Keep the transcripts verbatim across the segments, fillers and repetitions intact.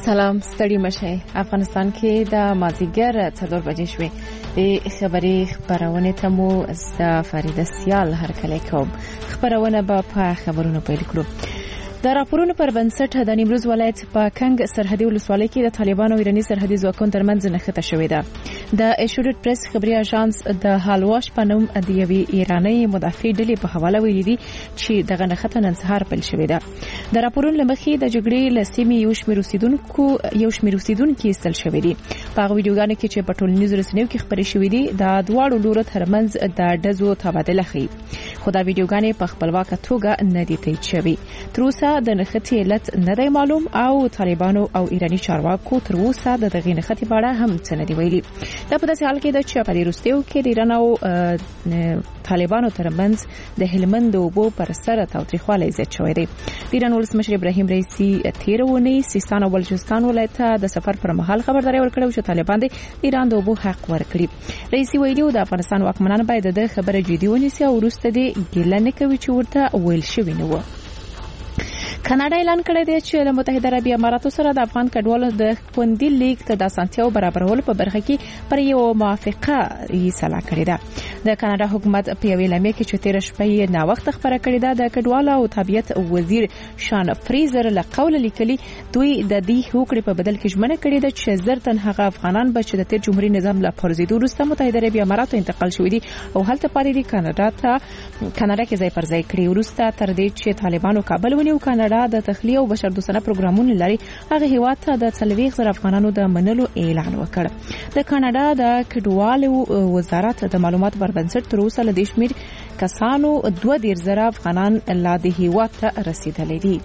سلام ستړي مشه. افغانستان کې د مازیګر څلور بجې شوې. د خبري خبرونه ته مو ز فریده سیال هر کله کوم خبرونه به په خبرونو پیل کړو. د راپورونو پر بنسټ د نیمروز ولایت په کنګ سرحدي ولسوالۍ کې د طالبانو او ایراني سرحدي ځواکونو ترمنځ نښته شوې ده. د ایشورډ پریس خبري اژانس د هالواش په نوم د یوې ایراني مدافع ډلې په حواله ویلي دي چې دغه نښته نن سهار پیل شوې ده. د راپورونو لمخې د جګړې له سیمې یو شمېر اوسیدونکو یو شمېر اوسیدونکو ایستل شوي دي. په هغه ویډیوګانو کې چې په ټولنیزو رسنیو کې خبرې شوې دي د دواړو لورو ترمنځ د ډزو تبادله ښيي، خو دا ویډیوګانې په خپلواکه توګه نه دي تایید شوي. تر اوسه د نښتې علت نه دی معلوم او طالبانو او ایراني چارواکو تر اوسه د دغې نښتې په اړه هم څه نه دي ویلي. دا په داسې حال کې ده چې په دې وروستیو کې د ایران او طالبانو ترمنځ د هلمند د اوبو پر سر تاوتریخوالی زیات شوی دی. د ایران ولسمشر ابراهیم رئیسي تېره اونۍ سیستان او بلوچستان ولایت ته د سفر پر مهال خبرداری ورکړه چې طالبان د ایران د اوبو حق ورکړي. رئیسي ویلي و د افغانستان واکمنان باید د خبره جدي ونیسي او وروسته د ګیله نه کوي چې ورته ویل شوي نه و. کاناډا اعلان کړی دی چې د متحده عربي اماراتو سره د افغان کډوالو د خوندي لیک ته د اسانتیاو برابرولو په برخه کې پر یو موافقه یې سلا کړې ده. د کاناډا حکومت په یوې اعلامیه کې چې تیر شپه یې نا وخت خبره کړې ده د کډوالو او طبيعت وزیر شان فریزر له قول لیکلي دوی د دې هوکړې په بدل کې ژمنه کړې ده چې زر تن هغه افغانان به چې د تیر جمهوریت نظام له پرځېدو وروسته متحده عربي اماراتو انتقال شوي دي او هلته پاتې دي کاناډا ته کاناډا کې ځای پر ځای کړي. وروسته تر دې چې طالبانو کابل ونیو کاناډا د تخلیه او بشردوستانه پروګرامونه لري هغه هیواد ته د څلوېښت زره افغانانو د منلو اعلان وکړ. د کاناډا د کډوالو وزارت د معلوماتو پر بنسټ تر اوسه له دې شمېر کسانو دوه دېرش زره افغانان لا د هیواد ته رسیدلي دي.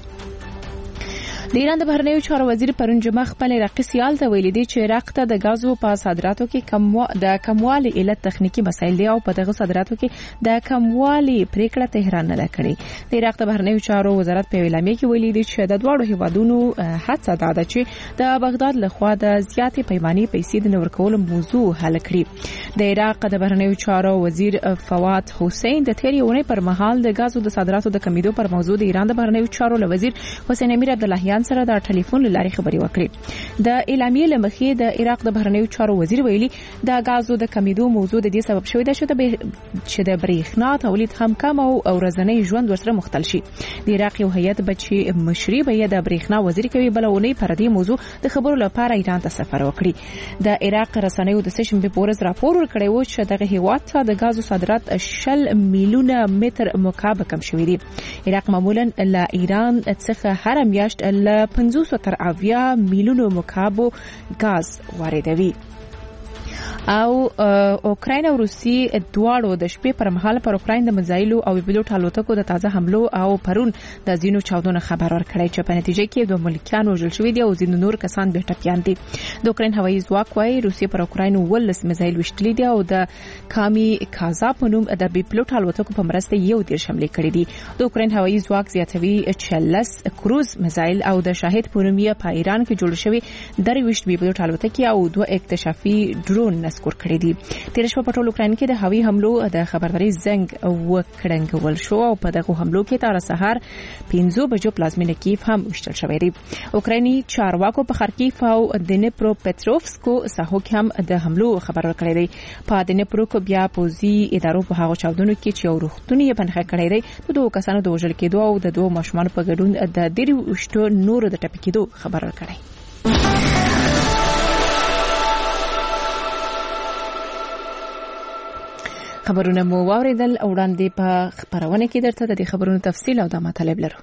د ایران د بهرنیو چارو وزیر پرون جمعه خپل عراقي سیال ته ویلي دی چې عراق ته د غازو په صادراتو کې کم د کموالي علت تخنیکی مسایل دي او په دغه صادراتو کې د کموالي پریکړه تهران نه کړې. د عراق د بهرنیو چارو وزارت په اعلامیه کې ویلي دی چې د دوه هیوادونو هڅه ده چې د بغداد لخوا د زیاتې پیمانې پیسې د نور کول موضوع حل کړي. د عراق د بهرنیو چارو وزیر فواد حسین د تیری اونۍ پر مهال د غازو د صادراتو د کمیدو پر موضوع د ایران د بهرنیو چارو وزیر حسین امیر عبداللهیان سره د ټلیفون لاري خبري وکړي. د اعلامیې لمخې د عراق د بهرنیو چارو وزیر ویلي د غازو د کمیدو موضوع د دې سبب شوی دی چې د چې د برېښنا تولید هم کم او ورځنی ژوند ورسره مختل شي. د عراق یو هیئت بچي مشري به د برېښنا وزیر کوي بلونی پر دې موضوع د خبرو لپاره ایران ته سفر وکړي. د عراق رسنیو د سشنبه پورز راپور ورکړی و چې دغه هیواد ته د غازو صادرات شل میلیونه متر مکعب کم شوی دي. عراق معمولا له ایران څخه هر میاشت له پنځوس تر اویا میلیونو مکعب غاز واردوي. او اوکراین او روسي دواړو د شپې پر مهال پر اوکراین د مزایلو او پیلوټ الوتکو د تازه حملو او پرون د زینو چاودنو خبر ورکړی چې په نتیجه کې دوه ملکیان وژل شوي دي او ځینو نور کسان به ټپیان دي. د اوکراین هوایي ځواک وايي روسي پر اوکراین ولس مزایل وشتلي دي او د کامي کازا په نوم د پیلوټ الوتکو په مرسته یو ډیر شامل کړي دي. د اوکراین هوایي ځواک زیاتوي چې لس کروز مزایل او د شاهد په نوم یې په ایران کې جوړ شوی درويشت پیلوټ الوتکې او دوه اکتشافي ډرون نسکور کړی دي. تیر شپه په ټول اوکراین کې د هوایي حملو د خبرداري زنګ وکړنګول شو او په دغه حملو کې تر سهار پنځه بجو پلازمینه کیف هم وشتل شوی دی. اوکرایني چارواکو په خارکیف او دنیپرو پټروفسکو ساحو کې هم د حملو خبر ورکړی دی. په دنیپرو کې بیا پوزي ادارو په هغه چاودنو کې چې اورختونی پنځه کړی دی د دوه کسانو د وژل کېدو او د دوه ماشومان په ګډون د ډیرو شتو نور د ټپي کېدو خبر ورکړی. خبرونه مو واوریدل او وړاندې په خبرونه کې درته د خبرونو تفصیل او د مطالب لرو.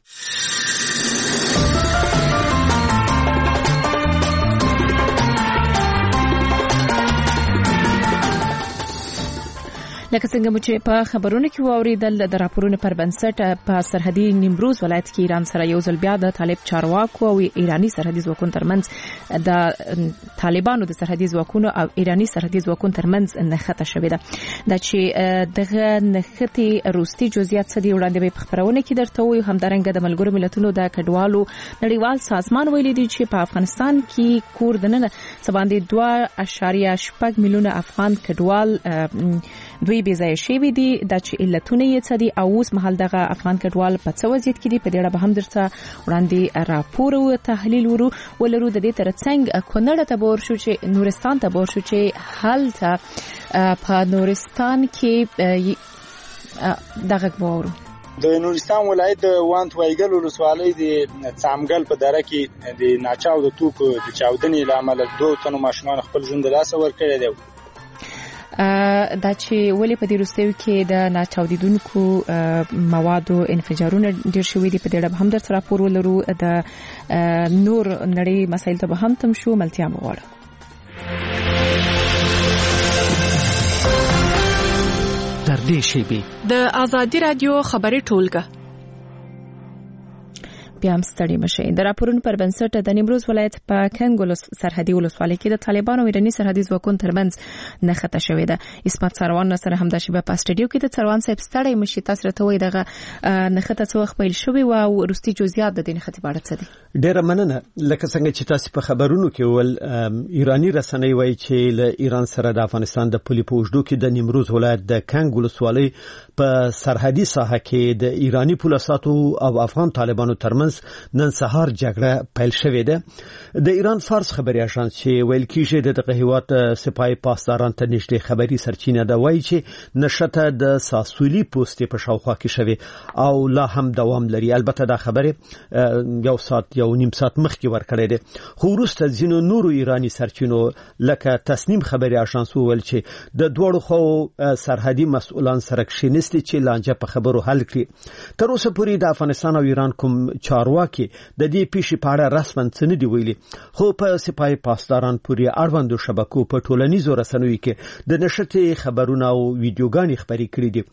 لکه څنګه چې په خبرونو کې واوریدل د راپورونو پر بنسټ په سرحدي نیمروز ولایت کې ایران سره یو ځل بیا د طالب چارواکو او ایراني سرحدي ځواکونو ترمنځ د طالبانو د سرحدي ځواکونو او ایراني سرحدي ځواکونو ترمنځ نښته شوې ده. دا چې دغه نښتې روستي جزئیات څه دي وړاندې به په خبرونه کې درته وایو. همدارنګه د ملګرو ملتونو د کډوالو نړیوال سازمان ویلي دی چې په افغانستان کې کور دننه څه باندې دوه اعشاریه شپږ میلیونه افغان کډوال دوی بې ځایه شوي دي د چې علتونه یې څه دي او اوس مهال دغه افغان کډوال په څه وضعیت کې دي په دې اړه به هم درته وړاندې راپور او تحلیل ورو ولرو. د دې ترڅنګ کونړ ته به ورشو چې نورستان ته به ورشو چې هلته په نورستان کې دغه باور د نورستان ولایت د وانت وایګل ولسوالۍ د څامګل په دره کې د ناچاو د توکو د چاودنې له امله دوه تنو ماشومان خپل ژوند له لاسه ورکړی دی. دا چې ولې په دې وروستیو کې د ناچاودیدونکو موادو انفجارونه ډېر شوي دي په دې اړه هم درته راپور ولرو. د نور نړۍ مسایل ته به هم تم شو ملتیا مو غواړو. در دې شیبې د آزادي رادیو خبري ټولګه بیا هم ستړي مشي. د راپورونو پر بنسټ د نیمروز ولایت په کنګل سرحدي ولسوالۍ کې د طالبانو او ایراني سرحدي ځواکونو ترمنځ نښته شوې ده. اسمت سروان سره هم د شیبه په استډیو کې د سروان صاحب ستړي مشي تاسو راته وایي دغه نښته څو وخت پیل شوې و او وروستي جزئیات د دې نښتې په اړه څه دي؟ ډېره مننه. لکه څنګه چې تاسو په خبرونو کې ول ایراني رسنۍ وایي چې له ایران سره د افغانستان د پولي په اوږدو کې د نیمروز ولایت د کنګل ولسوالۍ په سرحدي ساحه کې د ایراني پولیسو او افغان طالبانو ترمنځ نن سهار جګړه پیل شوې ده. د ایران فارس خبري اژانس چې ویل کیږي د دغه هیواد سپای پاسداران ته نږدې خبري سرچینه ده وایي چې نشته د ساسولي پوسټ په شاوخوا کې شوی او لا هم دوام لري. البته دا خبره یو ساعت یو نیم ساعت مخکې ورکړې ده خو وروسته ځینو نورو ایراني سرچینو لکه تصنیم خبري اژانس ویل چې د دوړو خو سرحدي مسؤلان سره کښینستي چې لانجه په خبرو حل کړي. تر اوسه پورې د افغانستان او ایران کوم چارواکي د دې پیښې په اړه رسماً څه نه دی ویلي خو په سپای پاسداران پورې اړوندو شبکو په ټولنیزو رسنیو کې د نشرتي خبرونه او ویډیوګانې خبرې کړې دي.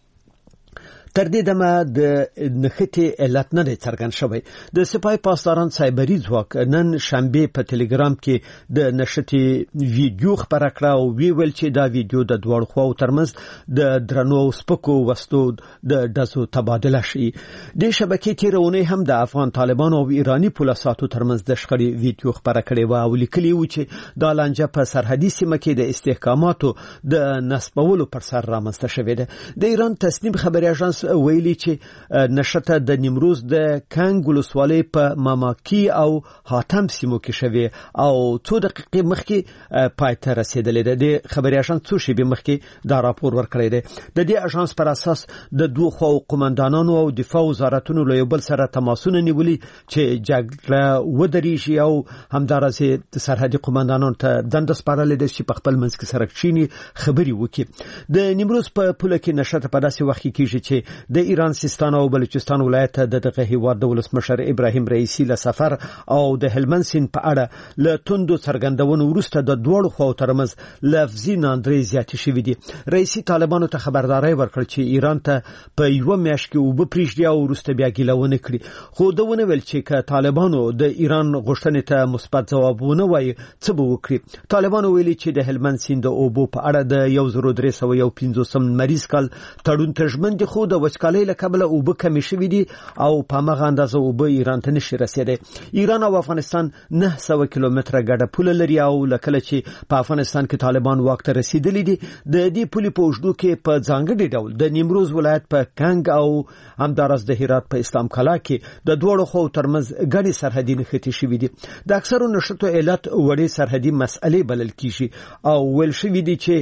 تر دې دمه د نښتې علت نه دی څرګند شوی. د سپای پاسداران سایبري ځواک نن شنبه په ټلګرام کې د نښتې ویډیو خبره کړه او وی ویل چې دا ویډیو د دوړ خواو ترمنځ د درنو سپکو وستو د دزو تبادله شي. د شبکې تیرونه هم د افغان طالبانو او ایراني پولیسو ترمنځ د شخړې ویډیو خبره کړې و او لیکلي و چې د لانجه په سرحدي سیمه کې د استحکاماتو د نسبولو پر سر رامنځته شوې ده. د ایران تصنیم خبري اژانس ویلي چې نشته د نیمروز د کنګ ولسوالۍ په ماماکی او حاتم سیمو کې شوی او څو دقیقې مخکې پای ته رسیدلې ده. د خبري اژانس څو شېبې مخکې دا راپور ورکړی دی. د دې اژانس پر اساس د دوه خو قومندانانو او دفاع وزارتونو له یو بل سره تماسونه نیولي چې جګړه ودرېږي او همدارسه د سرحدي قومندانانو ته دنده سپارلې ده چې په خپل منځ کې سره کښینی خبري وکړي. د نیمروز په پوله کې نشته په داسې وخت کې کېږي چې د ایران سیستان او بلوچستان ولایت د دغه هیواد د ولسمشر ابراهیم رئیسی له سفر او د هلمند سیند په اړه له توندو څرګندونو وروسته د دوړو خو ترمنځ لفظي ناندري زیات شوې دي. رئیسی طالبانو ته خبرداري ورکړ چې ایران ته په یو میاشت کې وب پریږدي او وروسته بیا ګیلونه کړي. خو دونه ویل چې ک طالبانو د ایران غوښتنې ته مثبت ځوابونه وایي څه به وکړي. طالبانو ویلي چې د هلمند سیند د اوبو په اړه د یو زر درې سوه پنځوس مریض کال تړون ترجمن دي خو د وچکالۍ له کبله اوبه کمې شوې دي او په مغه اندازه اوبه ایران ته نشي رسیدي. ایران او افغانستان نه سوه کیلومتره ګډه پوله لري او لکه چې په افغانستان کې طالبان واک ته رسیدلي دي د دې پولې په وجودو کې په ځانګړي ډول د نیمروز ولایت په کنګ او همدارس د هرات په اسلام کلا کې د دوړو خو ترمنځ ګډي سرحدي نښتې شوې دي. د اکثرو نښتو علت وړي سرحدي مسئلې بلل کیږي او ول شوې دي چې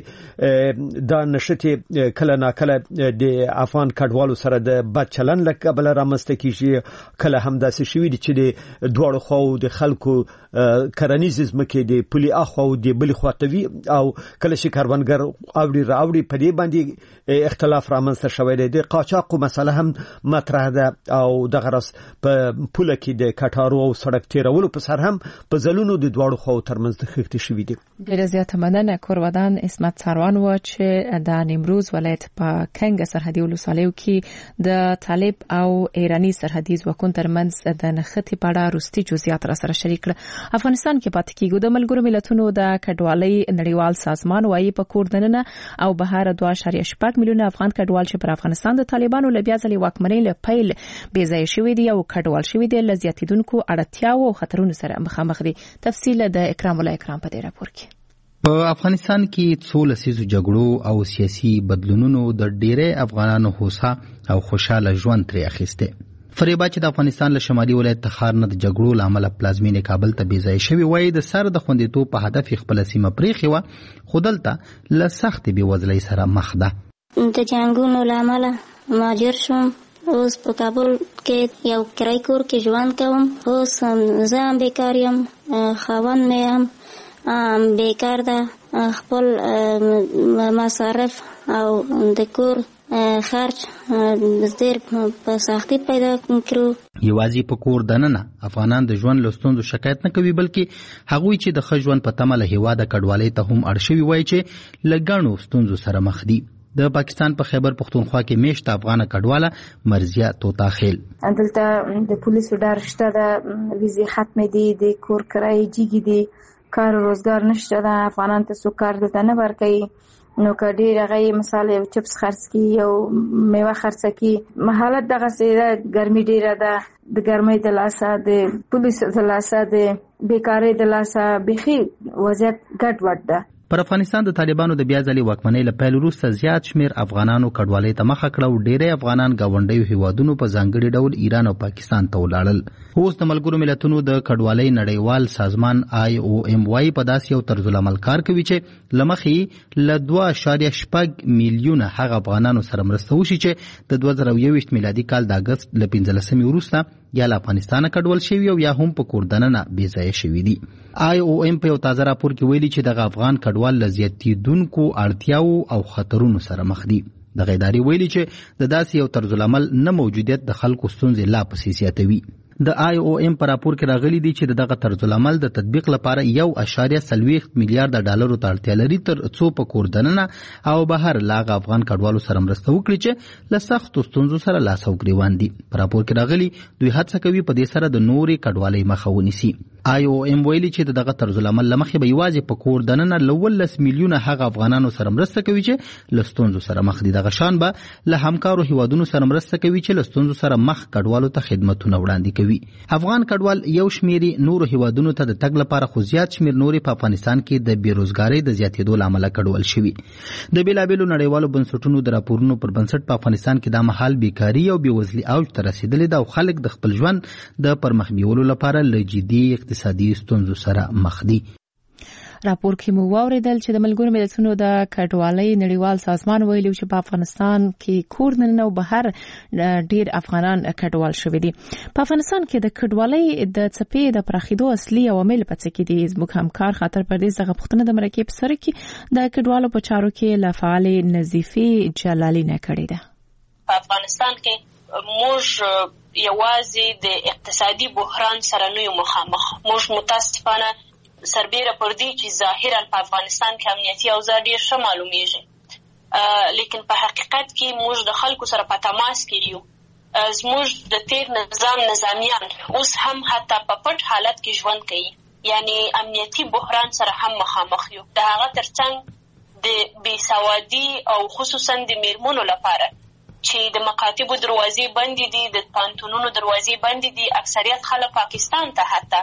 دا نښتې کله ناکله د افغان کډوالو سره د بد چلن لکه بل رامسته کیږي. کله هم داسې شوې دي چې د دوړو خو د خلکو کرنیز ځمکې د پولي اخو د بل خواتوي او کله چې کاروانګر اوړي راوړي په دې باندې اختلاف رامنځته شوی دی. د قاچاقو مسله هم مطرح ده او د غرس په پوله کې د کټارو او سړک تیرولو په سر هم په ځلونو د دوړو خو ترمنځ د خښتې شوې دي. ډېر زیات مننه کورودان اسمت سروان و چې د نیمروز ولایت په کنګ سرحدي ولسوالیو کې د طالب او ایرانی سرحدي ځواکونو ترمنځ د نښتې په اړه وروستي جزئیات را سره شریک کړل. افغانستان کې پاتې کېږي د ملګرو ملتونو د کډوالۍ نړیوال سازمان وايي په کوردننه او بهر دوه اعشاریه شپږ میلیونه افغان کډوال چې پر افغانستان د طالبانو له بیا ځلې واکمنۍ له پیل بې ځایه شوي دي او کډوال شوي دي له زیاتېدونکو اړتیاو او خطرونو سره مخامخ دي. تفصیل د اکرام الله اکرام په دې راپور کې. په افغانستان کې څو لسیزو جګړو او سیاسي بدلونونو د ډیری افغانانو هوسا او خوشاله ژوند ترې اخیسته. فریبا چې د افغانستان له شمالي ولایت تخار نه د جګړو له امله پلازمینې کابل ته بې ځای شوې وای د سر د خوندیتوب په هدف خپله سیمه پرېښې وه، خو دلته له سختې بېوزلۍ سره مخ ده. د جنګونو له امله مهاجر شوم، اوس په کابل کې یو کرایي کور کې ژوند کوم. اوس زه هم بیکار یم، خاوند مې هم بیکار ده، خپل مصارف او د کور خرج ډېر په سختي پیدا کړو. یوازې په کور دننه افغانان د ژوند له ستونزو شکایت نه کوي، بلکې هغوی چې د ښه ژوند په تمه له هېواده کډوالۍ ته هم اړ شوي وایي چې له ګڼو ستونزو سره مخ دي. د پاکستان په خیبر پختونخوا کې میشته افغانه کډواله مرزیه توتاخیل دلته د پولیسو ډار شته ده، ویزې ختمې دي، د کور کرایې جګې دي، کار و روزګار نشته ده، افغانان ته څوک کار دلته نه ورکوي. نو که ډېر هغه مثال یو چپس خرڅ کړي، یو میوه خرڅه کړي، حالت دغسې ده، ګرمي ډېره ده، د ګرمۍ د لاسه، د پولیسو د لاسه، د بیکارۍ د لاسه بیخي وضعیت ګډ وډ ده. پر افغانستان د طالبانو د بیا ځلې واکمنۍ له پیل وروسته زیات شمېر افغانانو کډوالۍ ته مخه کړه او ډېری افغانان ګاونډیو هیوادونو په ځانګړي ډول ایران او پاکستان ته ولاړل. اوس د ملګرو ملتونو د کډوالۍ نړیوال سازمان آی او ایم وايي په داسې یو طرز العمل کار کوي چې له مخې له دوه اعشاریه شپږ میلیونه هغه افغانانو سره مرسته وشي چې د دوه زره یوویشت میلادي کال د اګست له پنځلسمې وروسته یا له افغانستانه کډوال شوي او یا هم په کور دننه بې ځایه شوي دي. آی او ایم په یو تازه راپور کې ویلي چې دغه افغان کډوال له زیاتېدونکو اړتیاو او خطرونو سره مخ دي. دغه ادارې ویلي چې د داسې یو طرز العمل نه موجودیت د خلکو ستونزې لا پسې زیاتوي. د آی او ایم په راپور کې راغلي دي چې دغه طرز العمل د تطبیق لپاره یو اعشاریه څلوېښت میلیارډ ډالرو ته اړتیا لري تر څو په کور دننه او بهر له هغه افغان کډوالو سره مرسته وکړي چې له سختو ستونزو سره لاس او ګریوان دي. په راپور کې راغلي دوی هڅه کوي په دې سره د نورې کډوالۍ مخه ونیسي. آی او ایم ویلي چې دغه طرز العمل له مخې به یوازې په کور دننه له اوولس میلیونه هغه افغانانو سره مرسته کوي چې له ستونزو سره مخ دي. دغه شان به له همکارو هیوادونو سره مرسته کوي چې له ستونزو سره مخ کډوالو ته خدمتونه وړاندې کوي. افغان کډوال یو شمېر نورو هیوادونو ته د تګ لپاره خو زیات شمېر نورې په افغانستان کې د بېروزګارۍ د زیاتېدو له امله کډوال شوي. د بېلابېلو نړیوالو بنسټونو د راپورونو پر بنسټ په افغانستان کې دا مهال بیکاري او بېوزلي اوج ته رسېدلې ده او خلک د خپل ژوند د پرمخ بیولو لپاره له جدي اقتصادي ستونزو سره مخ دي. راپور کې مو واوریدل چې د ملګرو ملتونو د کډوالۍ نړیوال سازمان ویلي چې په افغانستان کې کور دننه او بهر ډیر افغانان کډوال شوي دي. په افغانستان کې د کډوالۍ د څپې د پراخېدو اصلي عوامل په څه کې دي؟ زموږ همکار خاطر پردیس دغه پوښتنه د مرکې په سر کې د کډوالو په چارو کې له فعالې نظیفې جلالي نه کړې ده. په افغانستان کې موږ یوازې د اقتصادي بحران سره نه یو مخامخ. موږ متاسفانه سربیره پر دې چې ظاهرا په افغانستان کې امنیتي اوضاع ډېر ښه معلومیږي، لیکن په حقیقت کې موږ د خلکو سره په تماس کې یو. زموږ د تیر نظام نظامیان اوس هم حتی په پټ حالت کې ژوند کوي، یعنی امنیتي بحران سره هم مخامخ یو. د هغه ترڅنګ د بېسوادي او خصوصا د میرمنو لپاره چې د مکاتبو دروازې بندې دي، د پانتونونو دروازې بندې دي، اکثریت خلک پاکستان ته حتی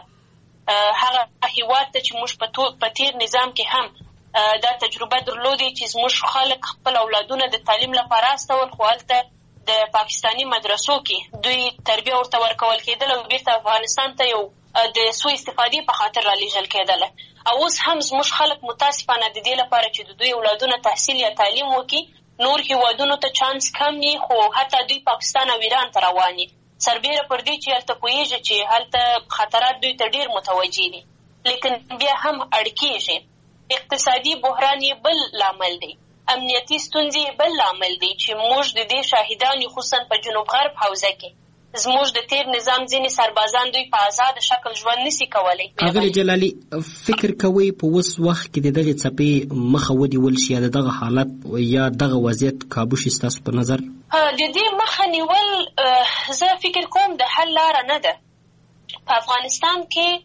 هغه هیواد ته چې موږ په تیر نظام کې هم دا تجربه درلودې چې زموږ خلک خپل اولادونه د تعلیم لپاره استول، خو هلته د پاکستاني مدرسو کې دوی تربیه ورته ورکول کېدل او بیرته افغانستان ته یو د سوء استفادې په خاطر رالیږل کېدله. او اوس هم زموږ خلک متاسفانه د دې لپاره چې د دوی اولادونه تحصیل یا تعلیم وکړي نور هیوادونو ته چانس کم وي، خو حتی دوی پاکستان او ایران ته روان دي، سربیره پر دې چې هلته پوهېږي چې هلته خطرات دوی ته ډېر متوجه دي، لیکن بیا هم اړ کېږي. اقتصادي بحران یې بل لامل دی، امنیتي ستونزې یې بل لامل دی چې موږ د دې شاهدان یو، خصوصا په جنوب غرب حوزه کې. زموږ د تیر نظام ځینې سربازان دوی په آزاد شکل ژوند نشي کولی. اغلی جلالي، فکر کوئ په اوس وخت کې د دغې څپې مخه ونیول شي یا د دغه حالت یا دغه وضعیت کابو شي ستاسو په نظر؟ د دې مخه نیول زه فکر کوم د حل لاره نه ده. په افغانستان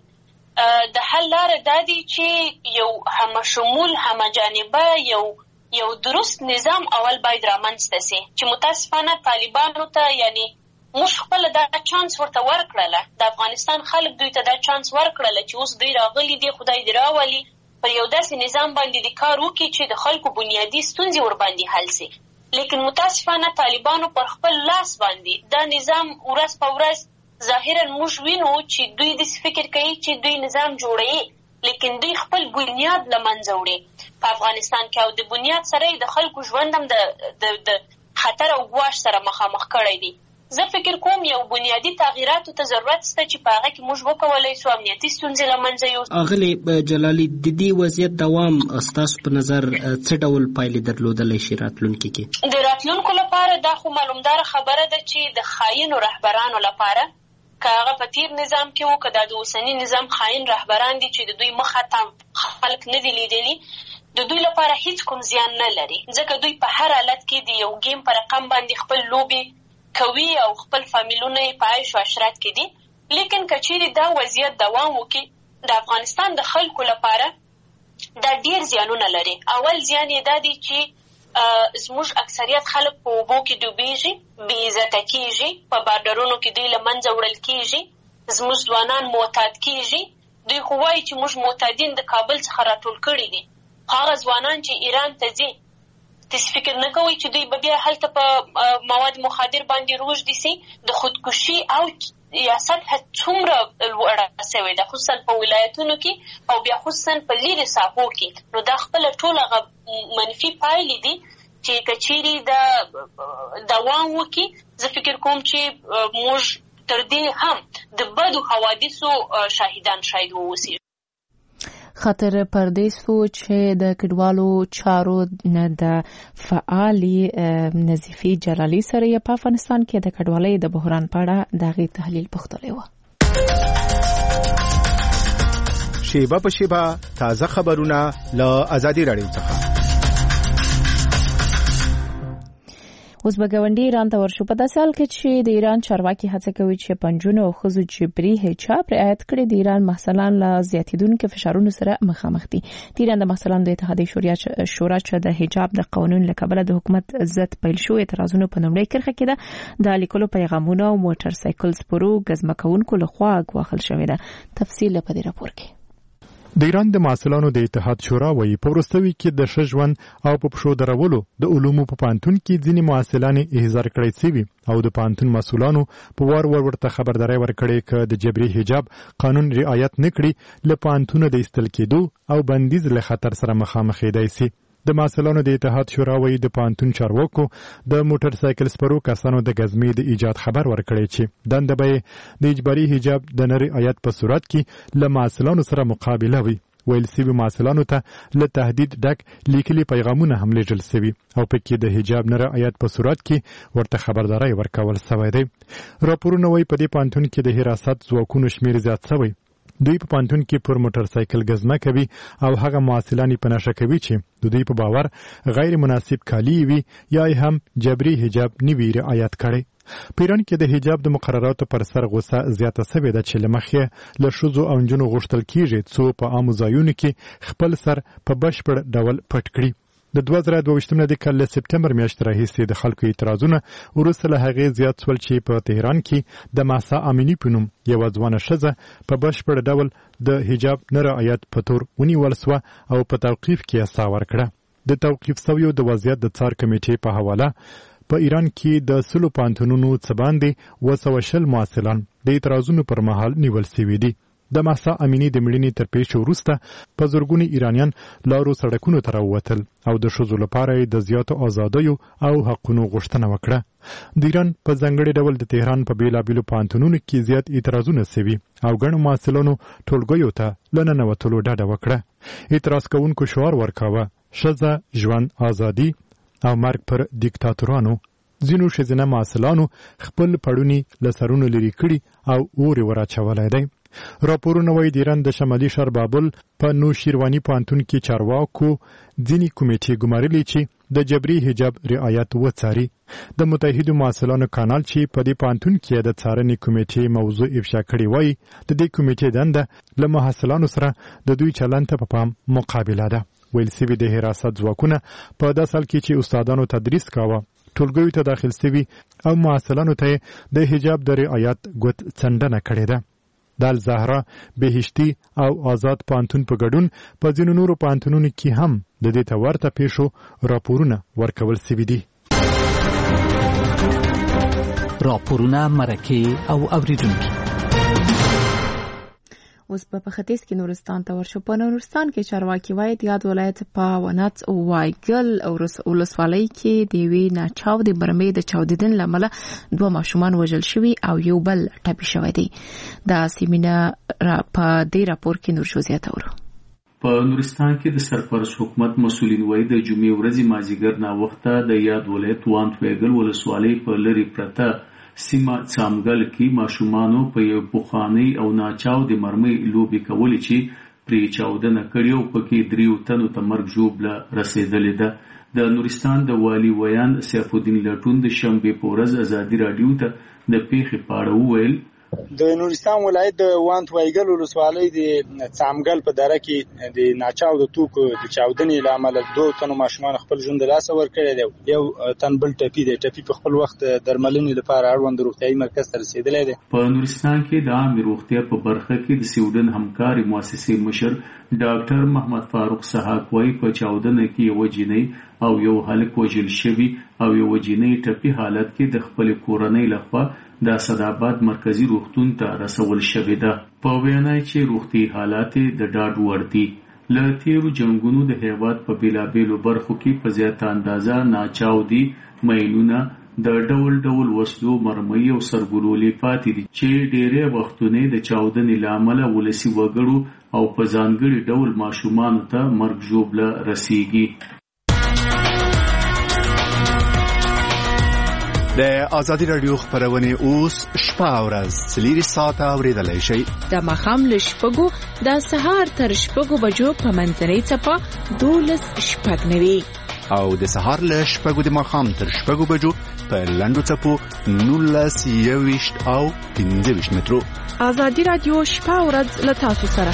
کې د حل لاره دا دی چې یو همشمول همجانبه یو یو درست نظام اول باید رامنځته سي، چې متاسفانه طالبانو ته یعنی موږ خپله دا چانس ورته ورکړله، د افغانستان خلک دوی ته دا چانس ورکړله چې اوس دوی راغلي دي، خدای دې راولي پر یو داسې نظام باندې د کار وکړي چې د خلکو بنیادي ستونزې ورباندې حل سي. لیکن متاسفانه طالبانو پر خپل لاس باندې دا نظام ورځ په ورځ ظاهرا موږ وینو چې دوی داسې فکر کوي چې دوی نظام جوړوي، لیکن دوی خپل بنیاد له منځه وړي په افغانستان کې، او د بنیاد سره د خلکو ژوند هم د د خطر او ګواښ سره مخامخ کړی دی. زه فکر کوم یو بنیادی تغییراتو ته ضرورت شته چې په هغه کې موږ وکولی شو امنیتي ستونزې له منځه یوسو. اغلې جلالي، د دې وضعیت دوام ستاسو په نظر څه ډول پایلې درلودلی شي راتلونکي کې؟ د راتلونکو لپاره دا خو معلومداره خبره ده چې د خاینو رهبرانو لپاره، که هغه په تیر نظام کې وو، که دا د اوسني نظام خاین رهبران دي چې د دوی مخه ته خلک نه دي لیدلي، د دوی لپاره هیڅ کوم زیان نه لري، ځکه دوی په هر حالت کې د یو گیم پر رقم باندې خپل لوبې کوي او خپل فامیلونه یې په عیش و عشرت کې دي. لیکن که چیرې دا وضعیت دوام وکړي، د افغانستان د خلکو لپاره دا ډیر زیانونه لري. اول زیان یې دا دی چې زموږ اکثریت خلک په اوبو کې ډوبېږي، بې عزته کېږي، په بارډرونو کې دوی له منځه وړل کېږي، زموږ ځوانان معتاد کېږي. دوی خو وایي چې موږ معتادین د کابل څخه راټول کړي دي. هغه ځوانان چې ایران ته ځي، تاسو فکر نه کوئ چې دوی به بیا هلته په مواد مخدر باندې روږدي سي؟ د خودکشي او یا سطح څومره لوړه سوې ده، خصوصا په ولایتونو کې او بیا خصوصا په لیرې ساحو کې. نو دا خپله ټول هغه منفي پایلې دي چې که چیرې دا دوام وکړي، زه فکر کوم چې موږ تر دې هم د بدو حوادثو شاهدان شاید واوسو. خاطر پردیس و چې د کډوالو چارو نه د فعالي نظیفي جلالي سره په افغانستان کې د کډوالۍ د بحران په اړه دغه تحلیل پوښتلی و. شیبه په شیبه تازه خبرونه له ازادي رادیو څخه. اوس به ګاونډي ایران ته ورشو. په داسې حال کې چې د ایران چارواکي هڅه کوي چې پنځونه او ښځو جبري حجاب رعایت کړي، د ایران محصلان له زیاتېدونکو فشارونو سره مخامخ دي. د ایران د محصلانو د اتحادیې شورا چې د حجاب د قانون له کبله د حکومت ضد پیل شو اعتراضونو په لومړۍ کرښه کې ده. د لیکلو پیغامونه او موټر سایکل سپرو ګزمکونکو لخوا ګواښل شوې ده. تفصیل په دې راپور کې. د ایران د محصلانو د اتحاد شورا وایي په وروستوي کې د ښه ژوند او په پښو درولو د علومو په پوهنتون کې ځینې محصلان احضار کړی شوي او د پوهنتون مسؤلانو په وار وار ورته خبرداری ورکړې که د جبري حجاب قانون رعایت نه کړي، له پوهنتونه د ایستل کېدو او بندیز له خطر سره مخامخ کېدای شي. د محصلانو د اتحاد شورا وایي د پوهنتون چارواکو د موټر سایکل سپرو کسانو د ګزمې د ایجاد خبر ورکړی چې دنده به د اجباري حجاب د نه رعایت په صورت کې له محصلانو سره مقابله وي. ویل سوي محصلانو ته له تهدید ډک لیکلي پیغامونه هم لیږل سوي او پکې د حجاب نه رعایت په صورت کې ورته خبرداری ورکول سوی دی. راپورونه وایي په دې پوهنتون کې د حراست ځواکونو شمیر زیات سوی. دوی په پوهنتون کې پر موټر سایکل ګزمه کوي او هغه محصلان په نشه کوي چې د دوی په باور غیر مناسب کالي وي یا هم جبري حجاب نه وي رعایت کړي. په ایران کې د حجاب د مقرراتو پر سر غوسه زیاته سوې ده چې له مخې له ښځو او نجونو غوښتل کېږي څو په عامو ځایونو کې خپل سر په بشپړ ډول پټ کړي. د دوه زره دوه د کال له سپټمبر میاشتې راهیسې د خلکو اعتراضونه وروسته له هغې زیات شول چې په تهران کې د مهسا امیني په نوم یوه ځوانه ښځه په بشپړ ډول د حجاب نه رعایت په تور ونیول سوه او په توقیف کې یې ساه ورکړه. د توقیف سویو د وضعیت د څار کمیټې په حواله په ایران کې د سلو پوهنتونونو څه باندې اووه سوه شل محصلان د اعتراضونو پر مهال نیول سوي دي. د مهسا امیني د مړینې تر پیښو وروسته په زرګونه ایرانیان لارو سړکونو ته راووتل او د ښځو لپاره یې د زیاتو ازادیو او حقونو غوښتنه وکړه. د ایران په ځانګړي ډول د تهران په بېلابېلو پوهنتونونو کې زیات اعتراضونه سوي او ګڼو محصلانو ټولګیو ته له ننوتلو ډډه وکړه. اعتراض کوونکو شعار ورکاوه ښځه ژوند ازادي او مرګ پر دیکتاتورانو. ځینو ښځینه محصلانو خپل پړوني له سرونو لرې کړي او اور یې وراچولی دی. راپورونه وایي د ایران د شمالي ښار بابل په نوشیرواني پوهنتون کې چارواکو ځینې کمیټې ګمارلې چې د جبري حجاب رعایت وڅاري. د متحدو محصلانو کانال چې په دې پوهنتون کې د څارنې کمیټې موضوع افشا کړې وایي د دې کمیټې دنده له محصلانو سره د دوی چلند ته په پام مقابله ده. ویل سوي د حراست ځواکونه په داسې حال کې چې استادانو تدریس کاوه ټولګیو ته داخل سوي او محصلانو ته د حجاب د رعایت ګوت څنډنه کړې ده. د الزهرا، بهشتي او آزاد پانتون په ګډون په ځینو نورو پانتونونو کې هم د دې ته ورته پیښو راپورونه ورکول شوي دي. راپورونه، مرکې او اوریدونکي. اوس په ختیځ کې نورستان ته ورشو. په نورستان کې چارواکي وایي د یاد ولایت په ونت او وایګل او ولسوالۍ کې د یوې ناچاو د برمې د چاودیدن له امله دوه ماشومان وژل شوي او یو بل ټپي شوی دی. دا سیمینه په دې راپور کې نور شو زیاته ورو. په نورستان کې د سرپرست حکومت مسؤلین وایي د جمعې ورځې مازیګر ناوخته د یاد ولایت وانت وایګل ولسوالۍ په لرې پرته سیمه څامګل کې ماشومانو په یو پخواني او ناچاو د مرمۍ لوبې کولې چې پرې چاودنه کړې او پکې دریو تنو ته مرګ ژوبله رسېدلې ده. د نورستان د والي ویان سیف الدین لټون د شنبې په ورځ ازادي راډیو ته د پیښې په اړه وویل. د نورستان ولایت د وانت وایګل ولسوالۍ د څامګل په دره کې د ناچاو د توکو د چاودنې له امله دوه تنو ماشومان خپل ژوند له لاسه ورکړی دی. یو تن بل ټپي دی. ټپي په خپل وخت درملنې لپاره اړوند روغتیايي مرکز ته رسېدلی دی. په نورستان کې د عامې روغتیا په برخه کې د سویډن همکاري مؤسسې مشر ډاکټر محمد فاروق سحاق وایي په چاودنه کې یو جنۍ او یو هلک وژل شوي او یو جنۍ ټپي حالت کې د خپل کورنۍ لخوا د اسداباد مرکزی روغتون ته رسول شوې ده. په وینا چې روغتي حالات د ډاډ وړ دي. له تیرو جنگونو د هیواد په بیلابیلو برخو کې په زیاته اندازه ناچاو دي میلونه د ډول ډول وسلو، مرمۍ او سرګلولې پاتې دي چې ډېرې وختونه د چاودنې له امله ولسي وګړو او په ځانګړي ډول ماشومانو ته مرګ ژوبله رسیږي. د آزادي راډیو خبرونه اوس شپه او ورځ څلور ساعته اوریدلای شئ. د ماښام له شپږو د سهار تر شپږو بجو په منځنۍ څپه دولس شپږ نوي او د سهار له شپږو د ماښام تر شپږو بجو په لنډو څپو نولس یوویشت او پنځه ویشت مترو. آزادي راډیو شپه او ورځ له تاسو سره.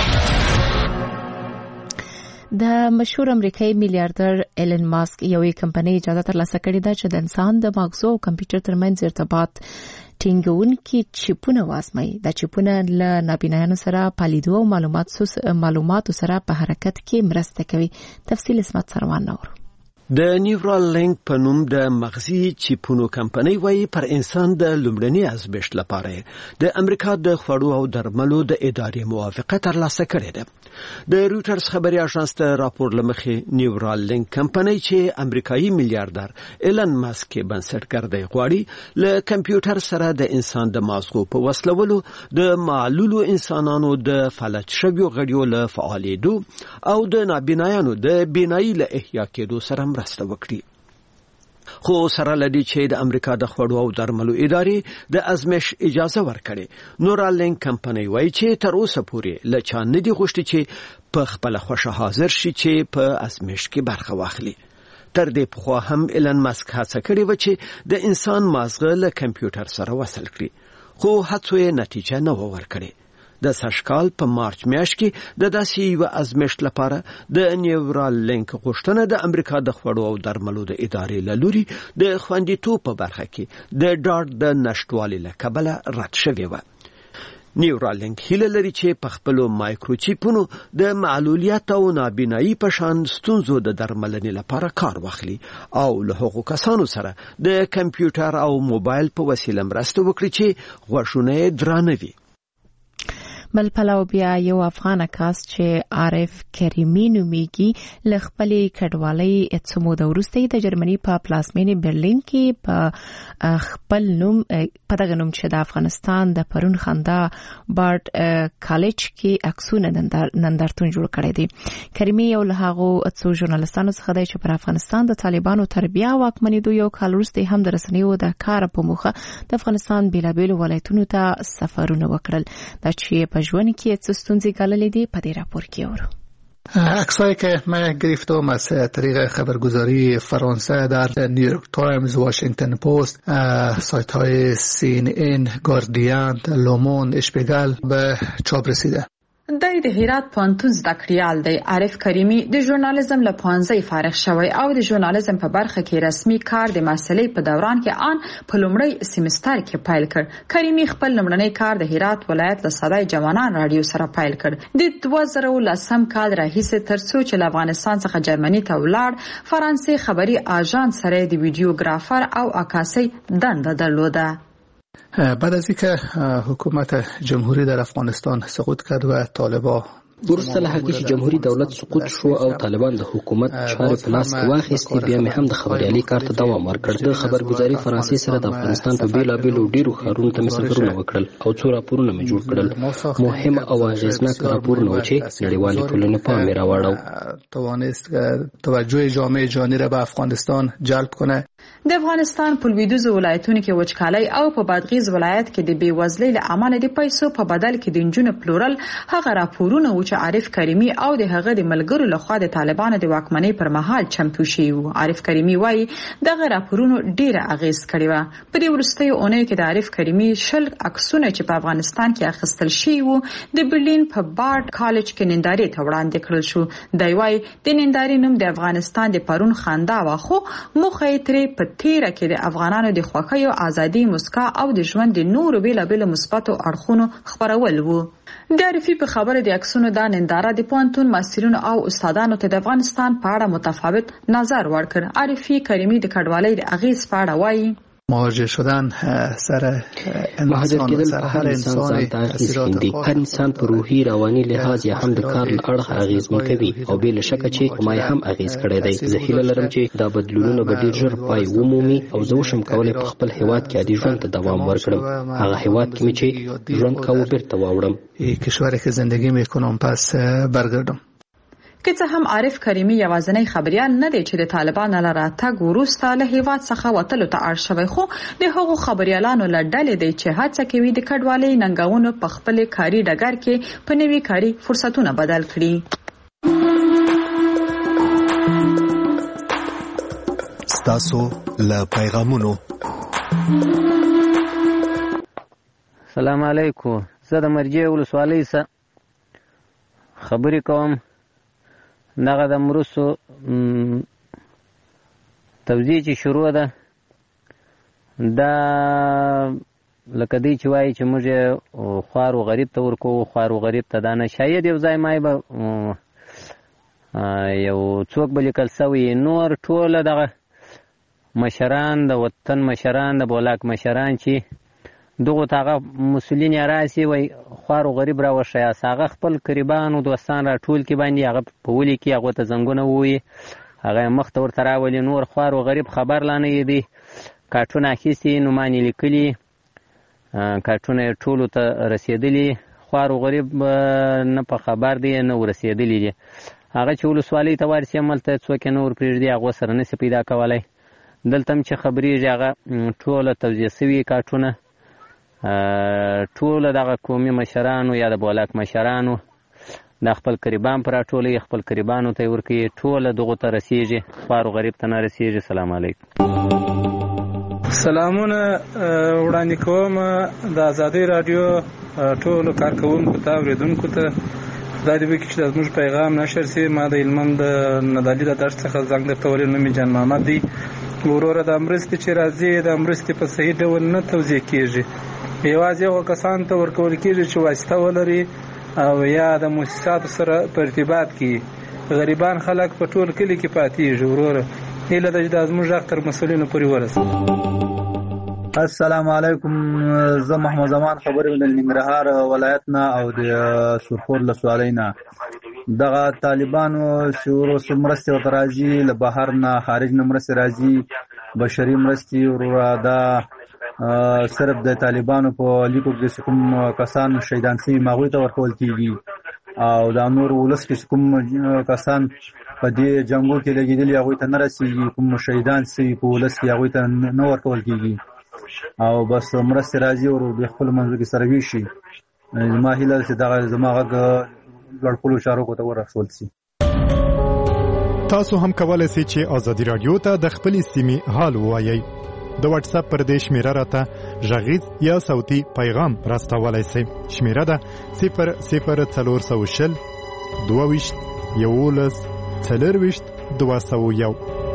د مشهور امریکایي میلیارډر ایلن ماسک یوې کمپنۍ اجازه ترلاسه کړې ده چې د انسان د مغزو او کمپیوټر ترمنځ ارتباط ټینګونکي چیپونه وازمایي. دا چیپونه له نابینایانو سره پالیدو او معلوماتو سره په حرکت کې مرسته کوي. تفصیل اسمت سروان نور. د نیورال لینک په نوم د مغزي چیپونو کمپنۍ وایي پر انسان د لومړني ازمېښت لپاره د امریکا د خوړو او درملو د ادارې موافقه ترلاسه کړې ده. د رویټرز خبري اژانس ته راپور لمخې نیورال لینک کمپنۍ چې امریکایي میلیارډر ایلن ماسک بنسټګر دی غواړي له کمپیوټر سره د انسان د مازغو په وصلولو د معلولو انسانانو د فلج شویو غړیو له فعالېدو او د نابینایانو د بینایي له احیا کېدو سره مرسته وکړي. خو سره لدی چې د امریکا د خوړو او درملو ادارې د ازمېش اجازه ورکړي. نورال لینک کمپنۍ وایي چې تر اوسه پورې له چا نه دي غوښتي چې په خپل خوښه حاضر شي چې په ازمېش کې برخه واخلي. تر دې پخوا هم ایلن ماسک هڅه کړې و چې د انسان مازغه له کمپیوټر سره وصل کړي، خو هڅو یې نتیجه نه و ورکړې. د سشکال په مارچ میاشت کې د داسې یو ازمېشت لپاره د نیورال لینک غوښتنه د امریکا د خوړو او درملو د ادارې له لوري د خوندیتوب په برخه کې د ډاډ د نشټوالي له کبله رد شوې وه. نیورال لینک هیله لري چې په خپلو مایکروچیپونو د معلولیت او نابینایي په شان ستونزو د درملنې لپاره کار واخلي او له هغو کسانو سره د کمپیوټر او موبایل په وسیله مرسته وکړي چې غوږونه یې درانه وي. بل پلاو بیا یو افغان کس چې عارف کریمی نومیږي له خپلې کډوالۍ څو موده وروسته د جرمني په پلازمینې برلین کې په خپل نوم په دغه نوم چې د افغانستان د پرون خندا بارډ کالج کې عکسونه نندارتون جوړ کړی دی. کریمی یو له هغو څو ژورنالستانو څخه دی چې پر افغانستان د طالبانو تر بیا واکمنېدو یو کال وروسته هم د رسنیو د کار په موخه د افغانستان بیلابیلو ولایتونو ته سفرونه وکړل. دا چې په ژوند کې څه ستونزې ګاللې دي په دې راپور کې اورو. عکسایی که من گرفتم از طریق خبرگزاری فرانسه در نیویورک تایمز، واشنگتن پست، سایت های سی ان ان، گاردین، لوموند، اشپیگل به چاپ رسیده. د کریمي د هرات پوهنتون زده کړیال دی. عارف کریمي د ژورنالیزم له پوهنځي فارغ شوی او د ژورنالیزم په برخه کې رسمي کار د محصلۍ په دوران کې آن په لومړی سیمستر کې پیل کړ. کریمي خپل لومړنی کار د هرات ولایت له صدای جوانان رادیو سره پیل کړ. د دوه زره لسم کال راهیسې تر څو چې له افغانستان څخه جرمني ته ولاړ، فرانسې خبري آژانس سره د ویډیوګرافر او عکاسۍ دنده درلوده. بعد از اینکه حکومت جمهوری در افغانستان سقوط کرد و طالبان وروسته له هغې چې جمهوري دولت سقوط شو او طالبان د حکومت چارې په لاس کې واخیستې، بیا مې هم د خبریالۍ کار ته دوام ورکړ. د خبرګزاري فرانسې سره د افغانستان په بېلابېلو ډېرو ښارونو ته مې سفرونه وکړل او څو راپورونه مې جوړ کړل. مهم او اغېزناک راپورونه و چې نړیوالې ټولنې پام یې راواړو. توانست توجه جامعه جهانی را به افغانستان جلب کنه. د افغانستان په لویدیځو ولایتونو کې وچکالۍ او په بادغیس ولایت کې د بېوزلۍ له امله د پیسو په بدل کې د نجونو پلورل هغه راپورونه و چې عارف کریمي او د هغه د ملګرو لخوا د طالبانو د واکمنۍ پر مهال چمتو شوي وو. عارف کریمي وایي دغه راپورونو ډېره اغېز کړې وه. په دې وروستیو اونیو کې د عارف کریمي شل عکسونه چې په افغانستان کې اخیستل شوي وو د برلین په بارډ کالج کې نندارې ته وړاندې کړل شو. دی وایي د نندارې نوم د افغانستان د پرون خندا وه، خو موخه یې ترې په تیره کې د افغانانو د خوښۍ او ازادي، مسکا او د ژوند د نورو بېلابېلو مثبتو اړخونو خپرول وو. د عارفي په خبره د عکسونو دا ننداره د پوهنتون محصلینو او استادانو ته د افغانستان په اړه متفاوت نظر ورکړ. عارفي کریمي د کډوالۍ د اغېز په اړه وایي مهاجر شدن سر مهاجر کېدل په هر انسان ځان ته اغېز ښیندي. هر انسان په روحي رواني لحاظ یا هم د کار له اړخه اغېزمن کوي او بې له شکه چې ما یې هم اغېز کړی دی. زه هیله لرم چې دا بدلونونه به ډېر ژر پای ومومي او زه وشم کولی په خپل هیواد کې عادي ژوند ته دوام ورکړم. هغه هیواد کې مې چې ژوند کاوه بیرته واوړم. کشوری که زندگی میکنم پس برگردم. که څه هم عارف کریمي یوازینی خبریال نه دی چې د طالبانو له راتګ وروسته له هیواد څخه وتلو ته اړ شوی، خو د هغو خبریالانو له ډلې دی چې هڅه کوي د کډوالۍ ننګونو په خپل کاري ډګر کې په نوي کاري فرصتونه بدل کړي. ستاسو له پیغامونو. سلام علیکم. زه د مرجې ولسوالۍ څخه خبرې کوم. دغه د مرستو توزیع چې شروع ده، دا لکه دی چې وایي چې موږ یې خوار و غریب ته ورکوو، خوار و غریب ته دا نه. شاید یو ځای مای به یو څوک به لیکل سوی، نور ټوله دغه مشران د وطن مشران د بولاک مشران چې دغو ته هغه مسولین یا راسي وایي خوار و غریب را وښیاست، هغه خپل قریبانو دوستان را ټول کې باندې هغه په ولي کې هغو ته زنګونه ووایي، هغه یې مخ ته ورته راولي. نور خوار و غریب خبر لا نه دی. کارټونه اخیستي، نومان یې لیکلي، کارټونه یې ټولو ته رسېدلي. خوار و غریب نه په خبر دی نه ورسېدلي دي. هغه چې ولسوالۍ ته ورسي هملته څوک یې نه ورپرېږدي، هغو سره نسي پیدا کولی. دلته هم چې خبرېږي هغه ټوله توزیع سوي کارټونه ټوله دغه قومي مشرانو یا د بولاک مشرانو د خپل قریبان پر راټولوي، خپل قریبانو ته یې ورکوي، ټوله دغو ته رسېږي، خوار و غریب ته نه رسېږي. سلام علیکم. سلامونه وړاندې کوم د ازادۍ راډیو ټولو کارکوونکو ته، اورېدونکو ته. خدای دې وکړي چې زموږ پیغام نشر سي. ما د هلمند د ندالي د دشت څخه زنګ درته ولیږ. نوم مې جان محمد دی. وروره د مرستې چې راځي د مرستې په صحیح ډول نه توزیع کېږي، یوازې هغو کسانو ته ورکول کېږي چې واسطه ولري او یا د مؤسساتو سره په ارتباط کې. غریبان خلک په ټول کلي کې پاتېږي. وروره هیله ده چې دا زموږ غږ تر مسؤلینو پورې ورسوي. السلام علیکم. زه محمد زمان خبرې د ننګرهار ولایت نه او د سرخور ولسوالۍ نه. دغه طالبانو چې وروسته مرستې ورته راځي، له بهر نه خارج نه مرستې راځي، بشري مرستې وروره دا صرف د طالبانو په لیکو کې کوم کسان شهیدان شوي هغوی ته ورکول کېږي او دا نور ولس کې کوم کسان په دې جنګو کې لګېدلي هغوی ته نه رسېږي، کوم شهیدان شوي په ولس کې هغوی ته نه ورکول کېږي او بس مرستې راځي او د خپلو منځو کې سره ویشي. زما هیله ده چې دغه زما غږ لوړ چارواکو ته ورسول شي. تاسو هم کولای شئ چې ازادي رادیو ته د خپلې سیمې حال ووایئ. د واتس اپ پر دې شمیره راته ژغیز یا صوتي پیغام راستولای شئ. شمیره ده صفر صفر څلور سوه شل دوه ویشت یولس څلرویشت دوه سوه یو.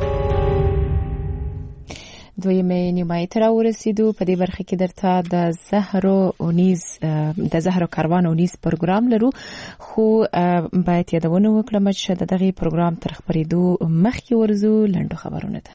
دویمه نیمایي ته راورسېدو. په دې برخه کې درته د زهرو اونیز د زهرو کاروان اونیز پروګرام لرو، خو باید یادونه وکړم چې د دغه پروګرام تر خبرېدو مخکې ورزو لنډو خبرونه ده.